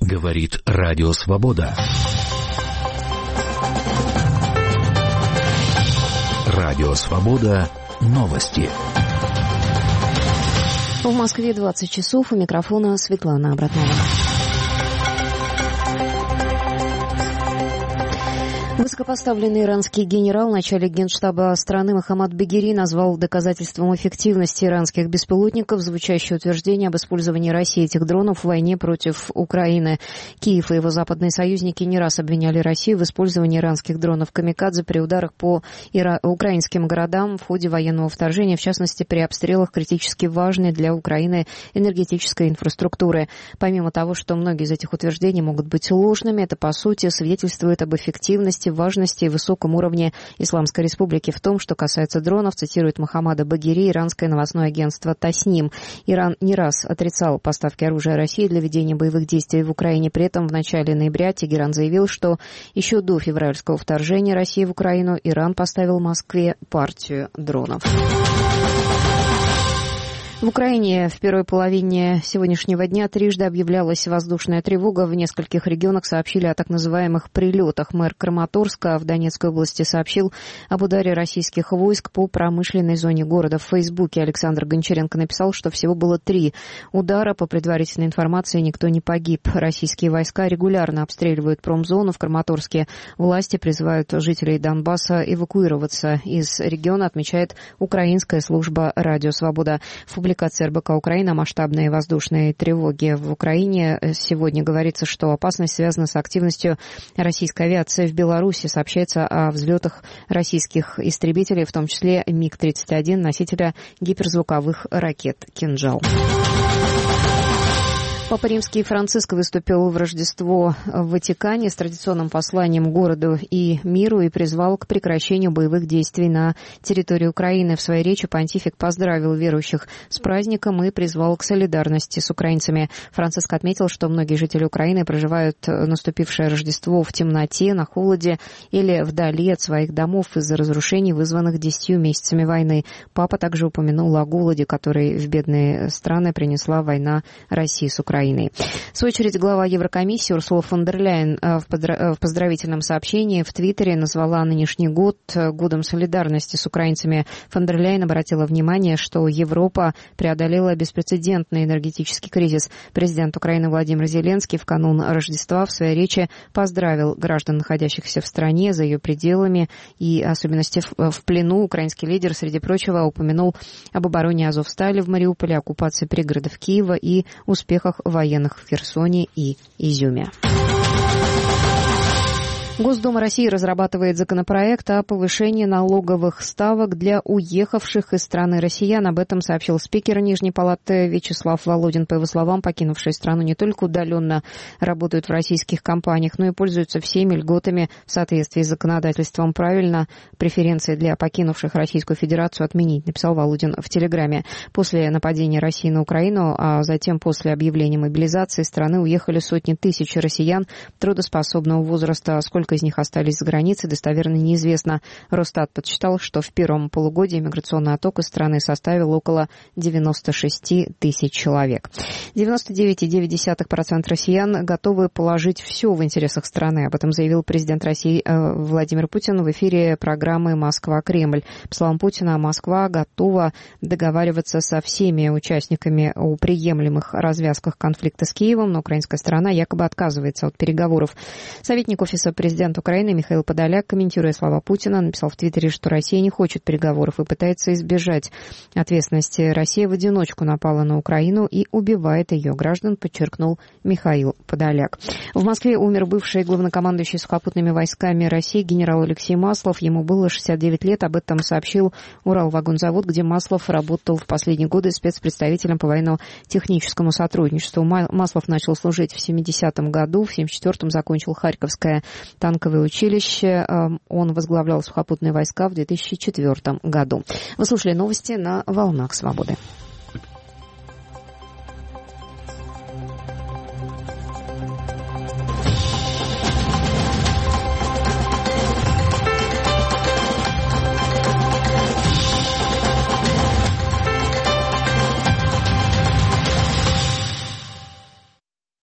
Говорит Радио Свобода. Радио Свобода. Новости. В Москве 20 часов. У микрофона Светлана Абратнова. Высокопоставленный иранский генерал, начальник генштаба страны Мохаммад Багери назвал доказательством эффективности иранских беспилотников звучащее утверждение об использовании России этих дронов в войне против Украины. Киев и его западные союзники не раз обвиняли Россию в использовании иранских дронов «Камикадзе» при ударах по украинским городам в ходе военного вторжения, в частности, при обстрелах критически важной для Украины энергетической инфраструктуры. Помимо того, что многие из этих утверждений могут быть ложными, это, по сути, свидетельствует об эффективности, важности и высоком уровне Исламской Республики. В том, что касается дронов, цитирует Мохаммада Багери, иранское новостное агентство «Тасним». Иран не раз отрицал поставки оружия России для ведения боевых действий в Украине. При этом в начале ноября Тегеран заявил, что еще до февральского вторжения России в Украину Иран поставил Москве партию дронов. В Украине в первой половине сегодняшнего дня трижды объявлялась воздушная тревога. В нескольких регионах сообщили о так называемых прилетах. Мэр Краматорска в Донецкой области сообщил об ударе российских войск по промышленной зоне города. В Фейсбуке Александр Гончаренко написал, что всего было 3 удара. По предварительной информации, никто не погиб. Российские войска регулярно обстреливают промзону в Краматорске. Власти призывают жителей Донбасса эвакуироваться из региона, отмечает украинская служба «Радио Свобода». В публикации РБК Украина о масштабной воздушной тревоге в Украине сегодня говорится, что опасность связана с активностью российской авиации в Беларуси. Сообщается о взлетах российских истребителей, в том числе МиГ-31, носителя гиперзвуковых ракет «Кинжал». Папа Римский Франциск выступил в Рождество в Ватикане с традиционным посланием городу и миру и призвал к прекращению боевых действий на территории Украины. В своей речи понтифик поздравил верующих с праздником и призвал к солидарности с украинцами. Франциск отметил, что многие жители Украины проживают наступившее Рождество в темноте, на холоде или вдали от своих домов из-за разрушений, вызванных 10 месяцами войны. Папа также упомянул о голоде, который в бедные страны принесла война России с Украиной. В свою очередь, глава Еврокомиссии Урсула фон дер Ляйен в поздравительном сообщении в Твиттере назвала нынешний год годом солидарности с украинцами. Фон дер Ляйен обратила внимание, что Европа преодолела беспрецедентный энергетический кризис. Президент Украины Владимир Зеленский в канун Рождества в своей речи поздравил граждан, находящихся в стране, за ее пределами и особенности в плену. Украинский лидер, среди прочего, упомянул об обороне Азовстали в Мариуполе, оккупации пригородов Киева и успехах военных в Херсоне и Изюме. Госдума России разрабатывает законопроект о повышении налоговых ставок для уехавших из страны россиян. Об этом сообщил спикер Нижней палаты Вячеслав Володин. По его словам, покинувшие страну не только удаленно работают в российских компаниях, но и пользуются всеми льготами в соответствии с законодательством. Правильно, преференции для покинувших Российскую Федерацию отменить, написал Володин в Телеграме. После нападения России на Украину, а затем после объявления мобилизации страны уехали сотни тысяч россиян трудоспособного возраста. Сколько из них остались за границей, достоверно неизвестно. Росстат подсчитал, что в первом полугодии миграционный отток из страны составил около 96 тысяч человек. 99,9% россиян готовы положить все в интересах страны. Об этом заявил президент России Владимир Путин в эфире программы «Москва-Кремль». По словам Путина, Москва готова договариваться со всеми участниками о приемлемых развязках конфликта с Киевом, но украинская сторона якобы отказывается от переговоров. Советник офиса президента Украины Михаил Подоляк, комментируя слова Путина, написал в Твиттере, что Россия не хочет переговоров и пытается избежать ответственности. Россия в одиночку напала на Украину и убивает ее граждан, подчеркнул Михаил Подоляк. В Москве умер бывший главнокомандующий сухопутными войсками России генерал Алексей Маслов. Ему было 69 лет. Об этом сообщил Уралвагонзавод, где Маслов работал в последние годы спецпредставителем по военно-техническому сотрудничеству. Маслов начал служить в 70-м году, в 74-м закончил Харьковское танковое училище. Он возглавлял сухопутные войска в 2004 году. Вы слушали новости на «Волнах Свободы».